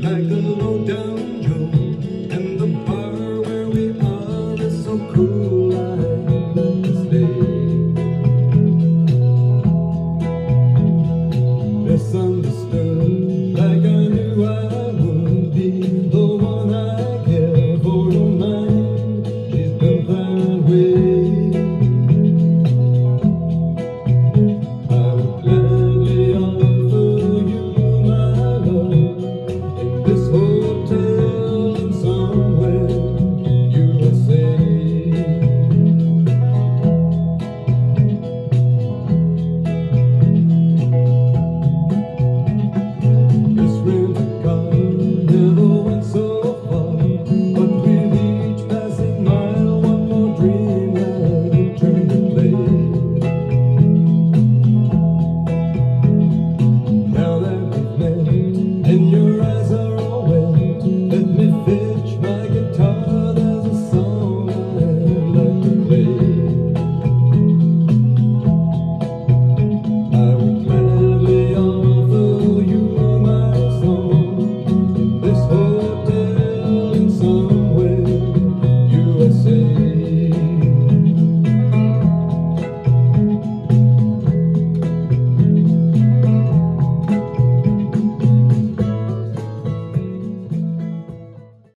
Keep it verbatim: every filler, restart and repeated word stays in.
like a low down Joe, and the bar where we are is so cool. I'd like to stay. Misunderstood, like I knew I would be. The one I care for don't mind, she's built that way. I would gladly offer you my love in this whole